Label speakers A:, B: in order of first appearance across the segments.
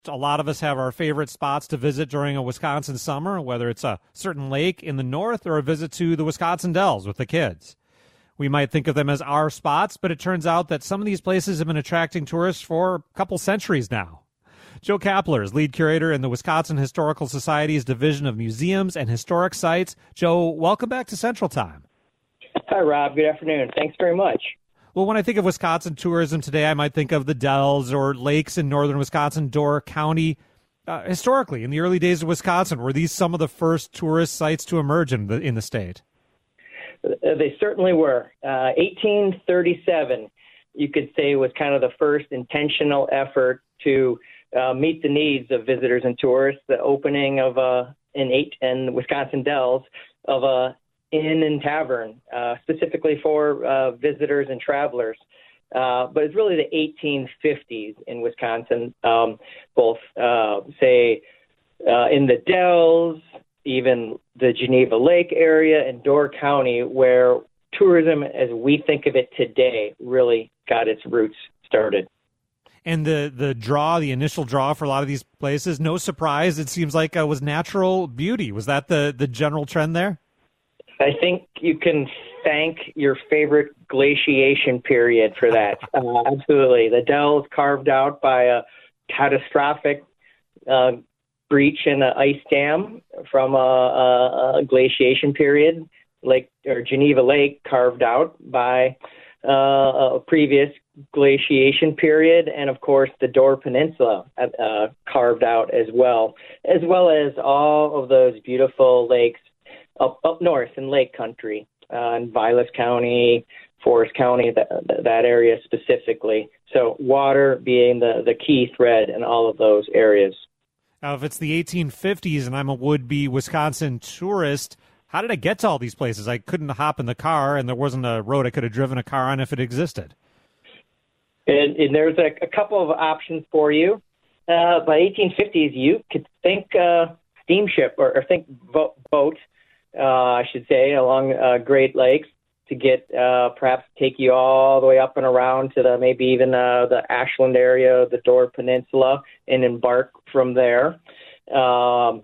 A: A lot of us have our favorite spots to visit during a Wisconsin summer, whether it's a certain lake in the north or a visit to the Wisconsin Dells with the kids. We might think of them as our spots, but it turns out that some of these places have been attracting tourists for a couple centuries now. Joe Kapler is lead curator in the Wisconsin Historical Society's Division of Museums and Historic Sites. Joe, welcome back to Central Time.
B: Hi, Rob. Good afternoon. Thanks very much.
A: Well, when I think of Wisconsin tourism today, I might think of the Dells or lakes in northern Wisconsin, Door County. Historically, in the early days of Wisconsin, were these some of the first tourist sites to emerge in the state?
B: They certainly were. 1837, you could say, was kind of the first intentional effort to meet the needs of visitors and tourists. The opening of in Wisconsin Dells of a inn and tavern, specifically for visitors and travelers. But it's really the 1850s in Wisconsin, both, in the Dells, even the Geneva Lake area and Door County, where tourism as we think of it today really got its roots started.
A: And the initial draw for a lot of these places, no surprise, it seems like was natural beauty. Was that the general trend there?
B: I think you can thank your favorite glaciation period for that. Absolutely. The Dells carved out by a catastrophic breach in an ice dam from a glaciation period, Geneva Lake carved out by a previous glaciation period, and of course the Door Peninsula carved out as well as all of those beautiful lakes up north in Lake Country, in Vilas County, Forest County, that area specifically. So water being the key thread in all of those areas.
A: Now, if it's the 1850s and I'm a would-be Wisconsin tourist, how did I get to all these places? I couldn't hop in the car, and there wasn't a road I could have driven a car on if it existed.
B: And there's a couple of options for you. By 1850s, you could think steamship or think boat, I should say, along Great Lakes to get perhaps take you all the way up and around to maybe even the Ashland area, the Door Peninsula, and embark from there. The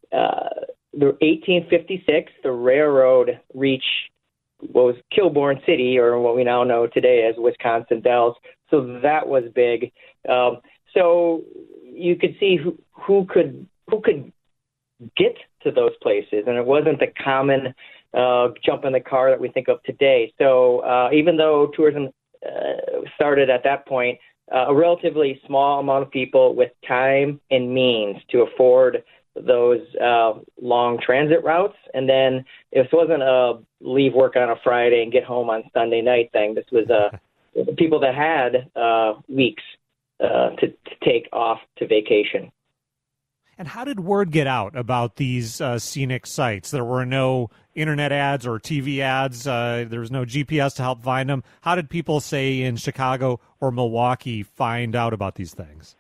B: 1856, the railroad reached what was Kilbourne City, or what we now know today as Wisconsin Dells. So that was big. So you could see who could get to those places, and it wasn't the common jump in the car that we think of today. So even though tourism started at that point, a relatively small amount of people with time and means to afford those long transit routes. And then this wasn't a leave work on a Friday and get home on Sunday night thing. This was people that had weeks to take off to vacation.
A: And how did word get out about these scenic sites? There were no internet ads or TV ads. There was no GPS to help find them. How did people, say, in Chicago or Milwaukee find out about these things?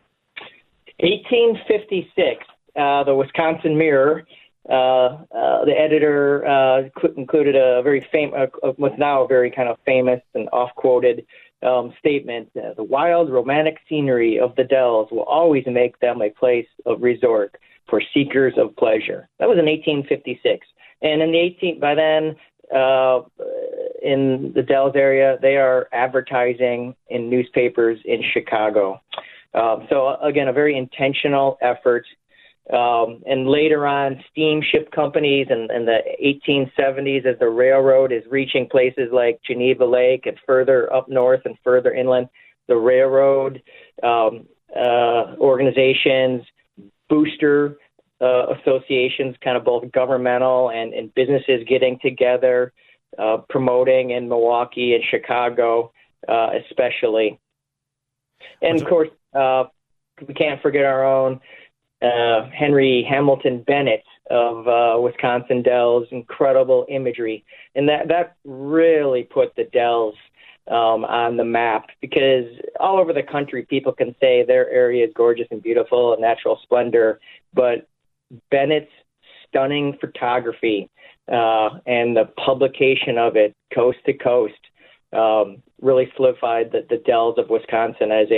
B: 1856, the Wisconsin Mirror, the editor included a very famous, what's now a very kind of famous and oft-quoted statement: the wild, romantic scenery of the Dells will always make them a place of resort for seekers of pleasure. That was in 1856. And by then, in the Dells area, they are advertising in newspapers in Chicago. So again, a very intentional effort. And later on, steamship companies in the 1870s, as the railroad is reaching places like Geneva Lake and further up north and further inland, the railroad organizations, booster associations, kind of both governmental and businesses getting together, promoting in Milwaukee and Chicago especially. And, of course, we can't forget our own Henry Hamilton Bennett of Wisconsin Dells, incredible imagery. And that really put the Dells on the map, because all over the country people can say their area is gorgeous and beautiful and natural splendor, but Bennett's stunning photography and the publication of it coast to coast really solidified the Dells of Wisconsin as a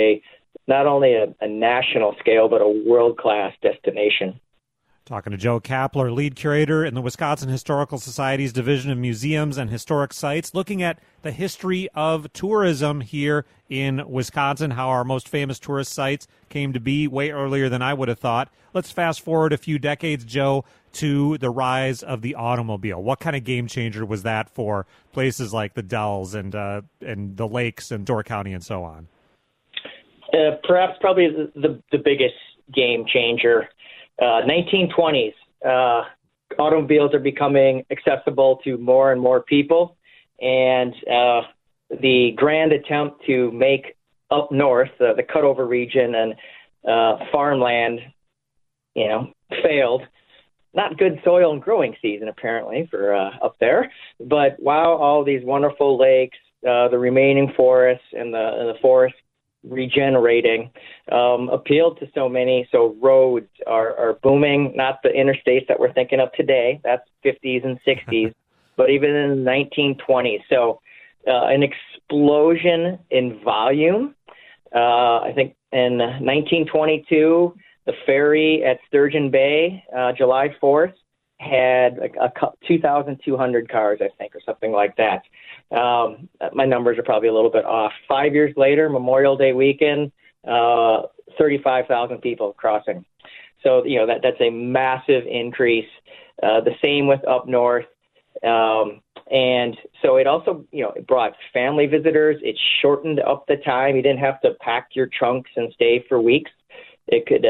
B: not only a national scale, but a world-class destination.
A: Talking to Joe Kapler, lead curator in the Wisconsin Historical Society's Division of Museums and Historic Sites, looking at the history of tourism here in Wisconsin, how our most famous tourist sites came to be way earlier than I would have thought. Let's fast forward a few decades, Joe, to the rise of the automobile. What kind of game changer was that for places like the Dells and the lakes and Door County and so on?
B: Probably the biggest game changer. 1920s, automobiles are becoming accessible to more and more people, and the grand attempt to make up north, the cutover region and farmland, failed. Not good soil and growing season, apparently, for up there. But wow, all these wonderful lakes, the remaining forests and the forest regenerating appealed to so many. So roads are booming, not the interstates that we're thinking of today. That's 50s and 60s, but even in the 1920s. So an explosion in volume. I think in 1922, the ferry at Sturgeon Bay, July 4th, had 2,200 cars, I think, or something like that. My numbers are probably a little bit off. 5 years later, Memorial Day weekend, 35,000 people crossing. So, that's a massive increase. The same with up north. And so it also, it brought family visitors. It shortened up the time. You didn't have to pack your trunks and stay for weeks. It could,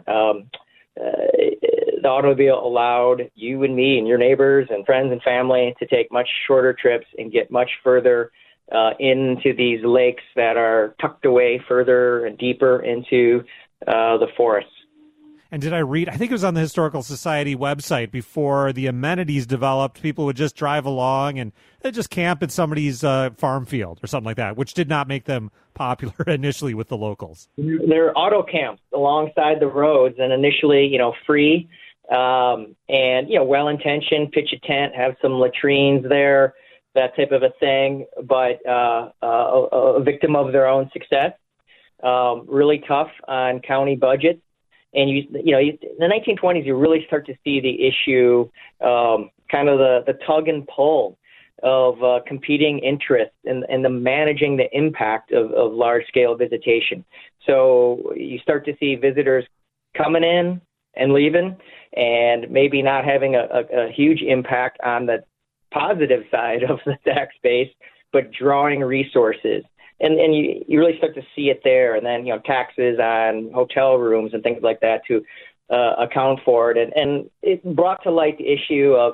B: the automobile allowed you and me and your neighbors and friends and family to take much shorter trips and get much further into these lakes that are tucked away further and deeper into the forests.
A: And did I read, I think it was on the Historical Society website, before the amenities developed, people would just drive along and they'd just camp in somebody's farm field or something like that, which did not make them popular initially with the locals.
B: They're auto camps alongside the roads, and initially, free and, well-intentioned, pitch a tent, have some latrines there, that type of a thing, but a victim of their own success. Really tough on county budgets. And in the 1920s, you really start to see the issue, kind of the tug and pull of competing interests and the managing the impact of large-scale visitation. So you start to see visitors coming in and leaving, and maybe not having a huge impact on the positive side of the tax base, but drawing resources. And you really start to see it there. And then, taxes on hotel rooms and things like that to account for it. And it brought to light the issue of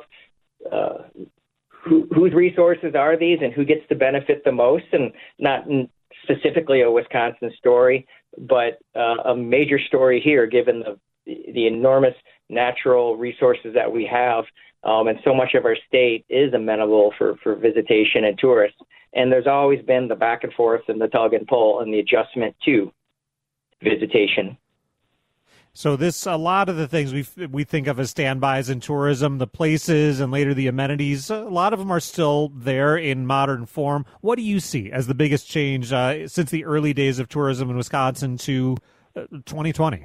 B: whose resources are these and who gets to benefit the most, and not specifically a Wisconsin story, but a major story here, given the enormous natural resources that we have. And so much of our state is amenable for visitation and tourists. And there's always been the back and forth and the tug and pull and the adjustment to visitation.
A: So a lot of the things we think of as standbys in tourism, the places and later the amenities, a lot of them are still there in modern form. What do you see as the biggest change since the early days of tourism in Wisconsin to 2020?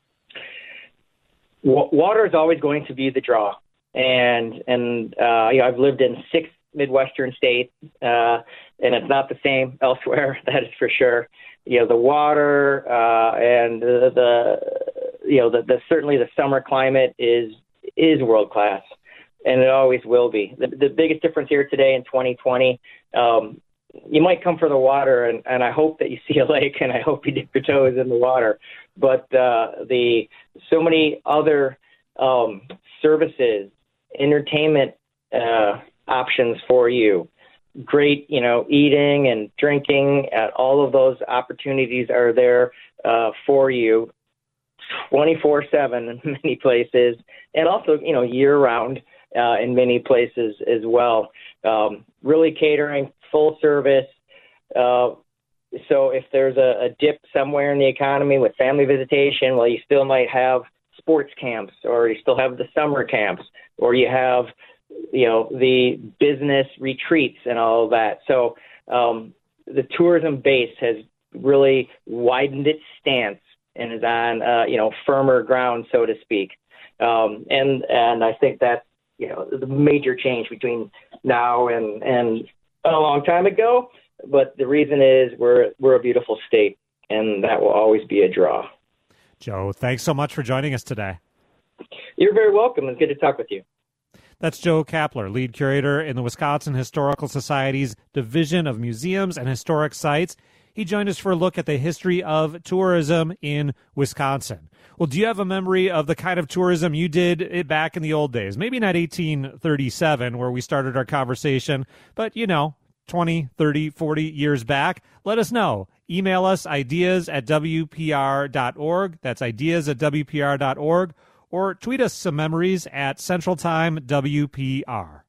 B: Water is always going to be the draw. And I've lived in 6 Midwestern states, and it's not the same elsewhere. That is for sure. The water and the certainly the summer climate is world class, and it always will be. The biggest difference here today in 2020, you might come for the water, and I hope that you see a lake, and I hope you dip your toes in the water. But the so many other services, entertainment options for you, great, eating and drinking, all of those opportunities are there for you 24/7 in many places, and also, year-round in many places as well. Really catering, full service. So if there's a dip somewhere in the economy with family visitation, well, you still might have sports camps, or you still have the summer camps, or you have the business retreats and all of that. So the tourism base has really widened its stance and is on, firmer ground, so to speak. And I think that's, the major change between now and a long time ago. But the reason is we're a beautiful state, and that will always be a draw.
A: Joe, thanks so much for joining us today.
B: You're very welcome. It's good to talk with you.
A: That's Joe Kapler, lead curator in the Wisconsin Historical Society's Division of Museums and Historic Sites. He joined us for a look at the history of tourism in Wisconsin. Well, do you have a memory of the kind of tourism you did back in the old days? Maybe not 1837, where we started our conversation, but, 20, 30, 40 years back. Let us know. Email us ideas@wpr.org. That's ideas@wpr.org. Or tweet us some memories at Central Time WPR.